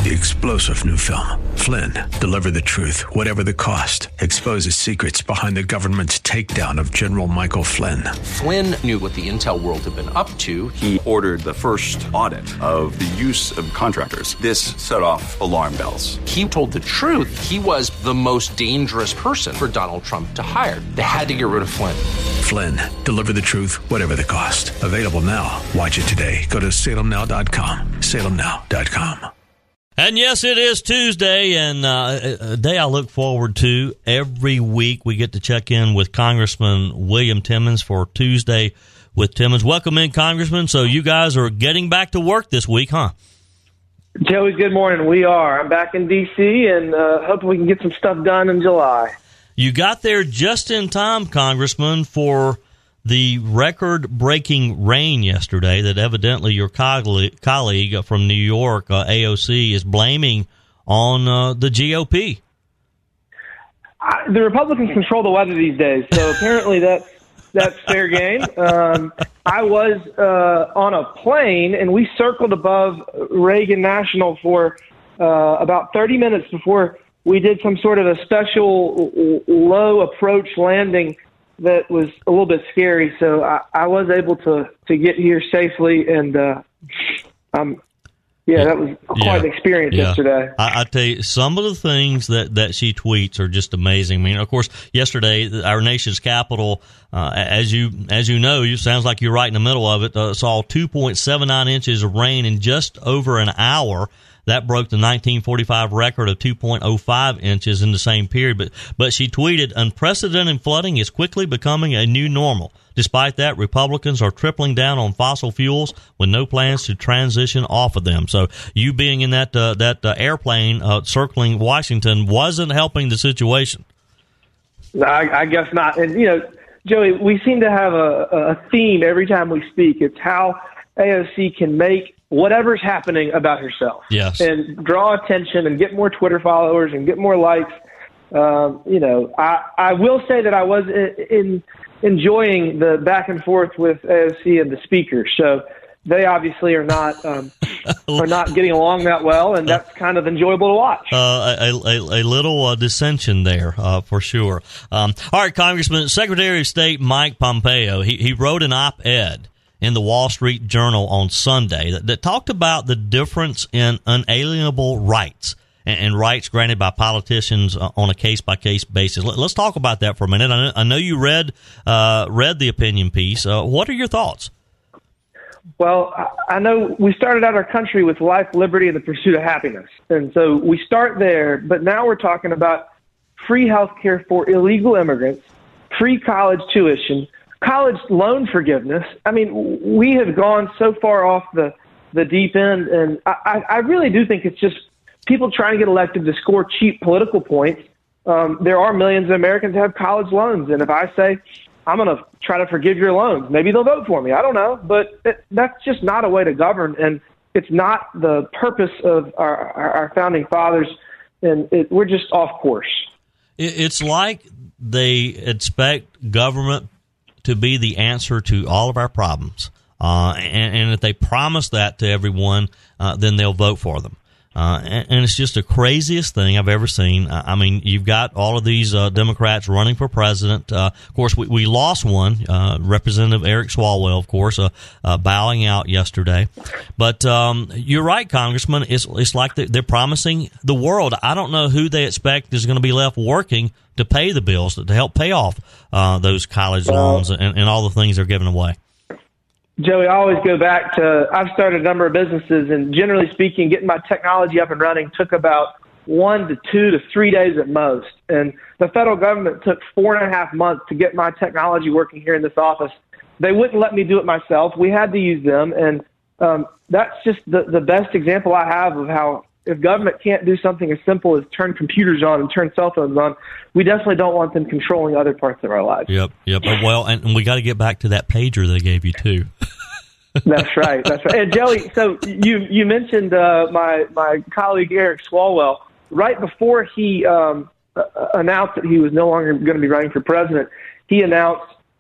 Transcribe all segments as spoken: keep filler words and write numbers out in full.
the explosive new film, Flynn, Deliver the Truth, Whatever the Cost, exposes secrets behind the government's takedown of General Michael Flynn. Flynn knew what the intel world had been up to. He ordered the first audit of the use of contractors. This set off alarm bells. He told the truth. He was the most dangerous person for Donald Trump to hire. They had to get rid of Flynn. Flynn, Deliver the Truth, Whatever the Cost. Available now. Watch it today. Go to salem now dot com. salem now dot com. And yes, it is Tuesday, and uh, a day I look forward to. Every week we get to check in with Congressman William Timmons for Tuesday with Timmons. Welcome in, Congressman. So you guys are getting back to work this week, huh? Joey, good morning. We are. I'm back in D C, and uh, hoping we can get some stuff done in July. You got there just in time, Congressman, for the record-breaking rain yesterday that evidently your colleague, colleague from New York, uh, A O C, is blaming on uh, the G O P. I, the Republicans control the weather these days, so apparently that's, that's fair game. Um, I was uh, on a plane, and we circled above Reagan National for uh, about thirty minutes before we did some sort of a special low approach landing that was a little bit scary. So I, I was able to, to get here safely, and uh, um, yeah, that was quite yeah. an experience yeah. yesterday. I, I tell you, some of the things that, that she tweets are just amazing. I mean, of course, yesterday our nation's capital, uh, as you as you know, you sounds like you're right in the middle of it. Uh, saw two point seven nine inches of rain in just over an hour. That broke the nineteen forty-five record of two point oh five inches in the same period. But but she tweeted, unprecedented flooding is quickly becoming a new normal. Despite that, Republicans are tripling down on fossil fuels with no plans to transition off of them. So you being in that uh, that uh, airplane uh, circling Washington wasn't helping the situation. No, I, I guess not. And, you know, Joey, we seem to have a, a theme every time we speak. It's how A O C can make whatever's happening about herself, yes, and draw attention and get more Twitter followers and get more likes. Um, you know, I, I will say that I was in, in enjoying the back and forth with A O C and the speaker. So they obviously are not um, are not getting along that well, and that's kind of enjoyable to watch. Uh, a, a, a little uh, dissension there, uh, for sure. Um, all right, Congressman, Secretary of State Mike Pompeo, he, he wrote an op-ed in the Wall Street Journal on Sunday that, that talked about the difference in unalienable rights and, and rights granted by politicians uh, on a case-by-case basis. Let, let's talk about that for a minute. I know, I know you read uh, read the opinion piece. Uh, what are your thoughts? Well, I know we started out our country with life, liberty, and the pursuit of happiness. And so we start there, but now we're talking about free health care for illegal immigrants, free college tuition, college loan forgiveness. I mean, we have gone so far off the, the deep end, and I, I really do think it's just people trying to get elected to score cheap political points. Um, there are millions of Americans who have college loans, and if I say, I'm going to try to forgive your loans, maybe they'll vote for me. I don't know, but it, that's just not a way to govern, and it's not the purpose of our, our, our founding fathers, and it, we're just off course. It's like they expect government to be the answer to all of our problems. Uh, and, and if they promise that to everyone, uh, then they'll vote for them. Uh, and, and it's just the craziest thing I've ever seen. Uh, I mean, you've got all of these uh, Democrats running for president. Uh, of course, we, we lost one, uh, Representative Eric Swalwell, of course, uh, uh, bowing out yesterday. But um, you're right, Congressman. It's, it's like they're, they're promising the world. I don't know who they expect is going to be left working to pay the bills, to help pay off uh, those college loans and, and all the things they're giving away. Joey, I always go back to, I've started a number of businesses, and generally speaking, getting my technology up and running took about one to two to three days at most. And the federal government took four and a half months to get my technology working here in this office. They wouldn't let me do it myself. We had to use them. And um, that's just the, the best example I have of how if government can't do something as simple as turn computers on and turn cell phones on, we definitely don't want them controlling other parts of our lives. Yep, yep. Well, and we got to get back to that pager they gave you, too. That's right. That's right. And Joey, so you you mentioned uh, my my colleague Eric Swalwell. Right before he um, uh, announced that he was no longer going to be running for president, he announced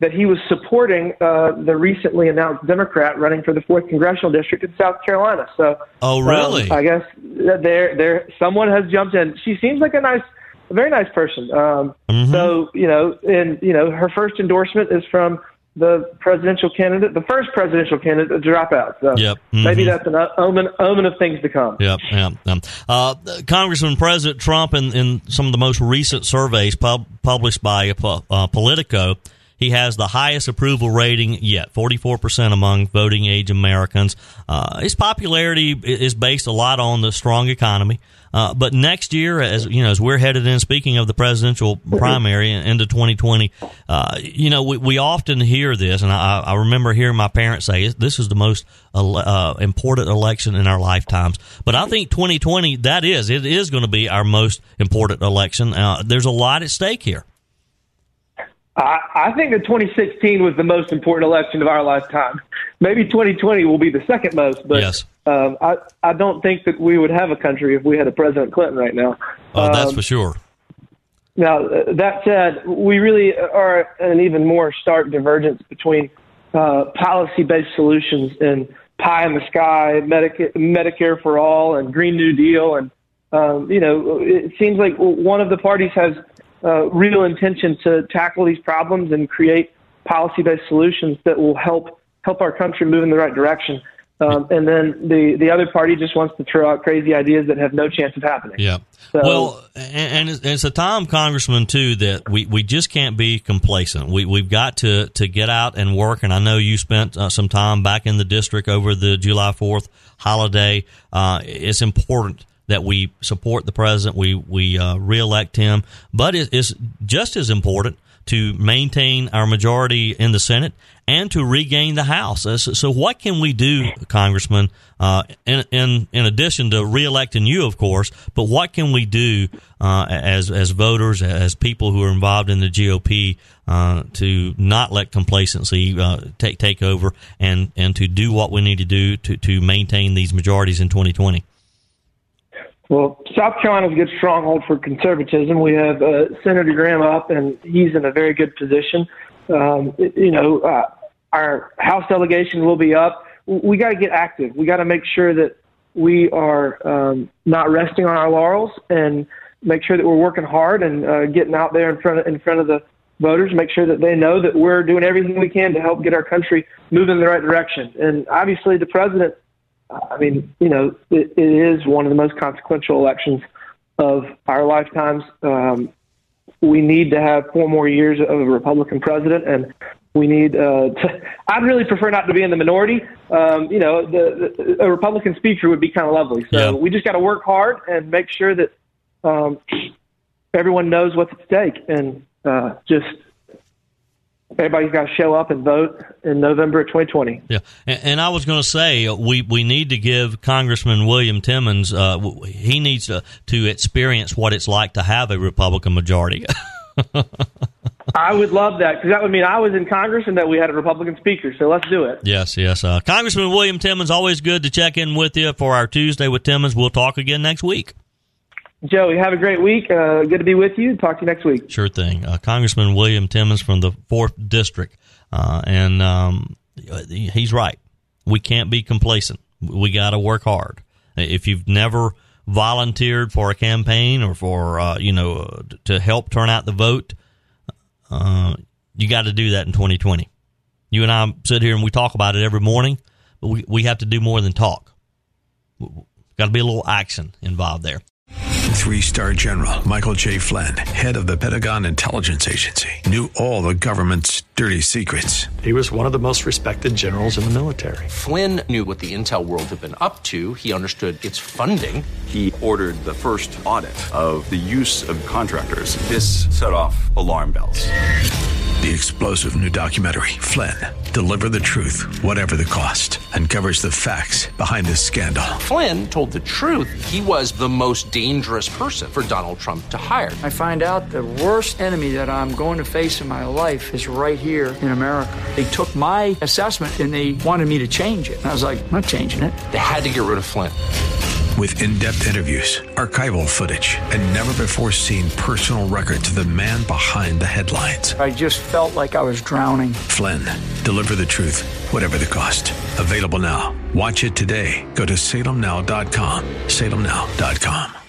that he was supporting uh, the recently announced Democrat running for the fourth congressional district in South Carolina. So, oh, really? Um, I guess there, there, someone has jumped in. She seems like a nice, a very nice person. Um, mm-hmm. So, you know, and you know, her first endorsement is from the presidential candidate, the first presidential candidate to drop out. So yep. mm-hmm. maybe that's an omen, omen of things to come. Yep. yep. Um, uh, Congressman, President Trump, in, in some of the most recent surveys pub, published by uh, Politico, he has the highest approval rating yet, forty-four percent among voting age Americans. Uh, his popularity is based a lot on the strong economy. Uh, but next year, as you know, as we're headed in, speaking of the presidential primary into twenty twenty, uh, you know, we, we often hear this, and I, I remember hearing my parents say this is the most uh, important election in our lifetimes. But I think twenty twenty, that is, it is going to be our most important election. Uh, there's a lot at stake here. I, I think that twenty sixteen was the most important election of our lifetime. Maybe twenty twenty will be the second most, but yes. um, I, I don't think that we would have a country if we had a President Clinton right now. Oh, um, that's for sure. Now, uh, that said, we really are an even more stark divergence between uh, policy-based solutions and pie in the sky, Medica- Medicare for all, and Green New Deal. And, um, you know, it seems like one of the parties has Uh, real intention to tackle these problems and create policy-based solutions that will help help our country move in the right direction. Um, and then the, the other party just wants to throw out crazy ideas that have no chance of happening. Yeah. So, well, and, and it's a time, Congressman, too, that we, we just can't be complacent. We, we've got to, to get out and work. And I know you spent uh, some time back in the district over the July fourth holiday. Uh, it's important that we support the president, we we uh, reelect him, but it, it's just as important to maintain our majority in the Senate and to regain the House. So, so what can we do, Congressman, uh, in, in in addition to reelecting you, of course, but what can we do uh, as as voters, as people who are involved in the G O P uh, to not let complacency uh, take take over and, and to do what we need to do to, to maintain these majorities in twenty twenty? Well, South Carolina is a good stronghold for conservatism. We have uh, Senator Graham up, and he's in a very good position. Um, you know, uh, our House delegation will be up. We got to get active. We got to make sure that we are um, not resting on our laurels, and make sure that we're working hard and uh, getting out there in front of, in front of the voters. Make sure that they know that we're doing everything we can to help get our country moving in the right direction. And obviously, the president. I mean, you know, it, it is one of the most consequential elections of our lifetimes. Um, we need to have four more years of a Republican president, and we need uh, to, I'd really prefer not to be in the minority. Um, you know, the, the, a Republican speaker would be kind of lovely. So yeah. we just got to work hard and make sure that um, everyone knows what's at stake, and uh, just everybody's got to show up and vote in November of twenty twenty. Yeah, and, and I was going to say we, we need to give Congressman William Timmons uh, he needs to to experience what it's like to have a Republican majority. I would love that, because that would mean I was in Congress and that we had a Republican speaker. So let's do it. Yes, yes. Uh, Congressman William Timmons, always good to check in with you for our Tuesday with Timmons. We'll talk again next week. Joey, have a great week. Uh, good to be with you. Talk to you next week. Sure thing. Uh, Congressman William Timmons from the fourth District. Uh, and um, he's right. We can't be complacent. We got to work hard. If you've never volunteered for a campaign or for, uh, you know, to help turn out the vote, uh, you got to do that in twenty twenty. You and I sit here and we talk about it every morning, but we, we have to do more than talk. Got to be a little action involved there. Three-star General Michael J. Flynn, head of the Pentagon Intelligence Agency, knew all the government's dirty secrets. He was one of the most respected generals in the military. Flynn knew what the intel world had been up to. He understood its funding. He ordered the first audit of the use of contractors. This set off alarm bells. The explosive new documentary, Flynn, Deliver the Truth, Whatever the Cost, uncovers the facts behind this scandal. Flynn told the truth. He was the most dangerous person for Donald Trump to hire. I find out the worst enemy that I'm going to face in my life is right here in America. They took my assessment and they wanted me to change it. And I was like, I'm not changing it. They had to get rid of Flynn. With in-depth interviews, archival footage, and never-before-seen personal records of the man behind the headlines. I just felt like I was drowning. Flynn, deliver the truth, whatever the cost. Available now. Watch it today. Go to salem now dot com. salem now dot com.